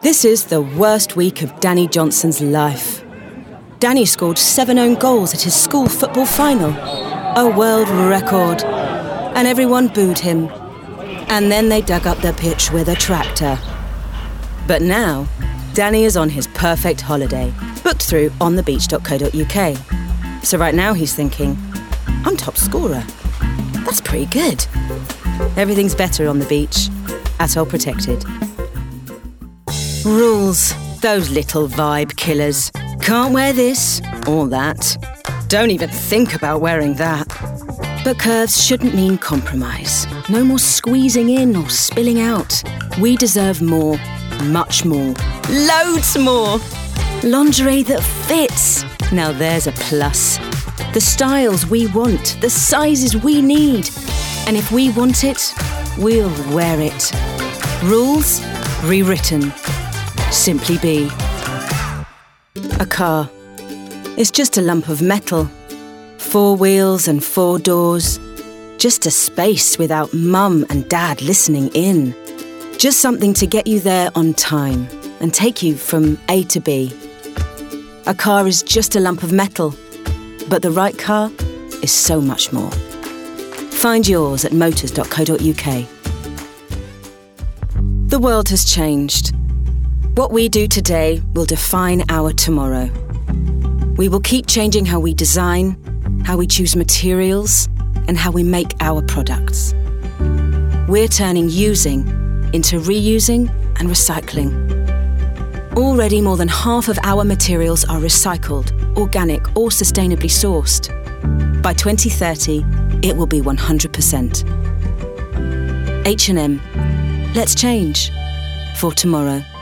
This is the worst week of Danny Johnson's life. Danny scored 7 own goals at his school football final. A world record. And everyone booed him. And then they dug up the pitch with a tractor. But now, Danny is on his perfect holiday, booked through onthebeach.co.uk. So right now he's thinking, I'm top scorer. That's pretty good. Everything's better on the beach. Atoll protected. Rules. Those little vibe killers. Can't wear this or that. Don't even think about wearing that. But curves shouldn't mean compromise. No more squeezing in or spilling out. We deserve more. Much more. Loads more. Lingerie that fits. Now there's a plus. The styles we want. The sizes we need. And if we want it, we'll wear it. Rules rewritten. Simply be. A car. It's just a lump of metal. 4 wheels and 4 doors. Just a space without mum and dad listening in. Just something to get you there on time and take you from A to B. A car is just a lump of metal, but the right car is so much more. Find yours at motors.co.uk. The world has changed. What we do today will define our tomorrow. We will keep changing how we design, how we choose materials, and how we make our products. We're turning using into reusing and recycling. Already more than half of our materials are recycled, organic or sustainably sourced. By 2030, it will be 100%. H&M. Let's change for tomorrow.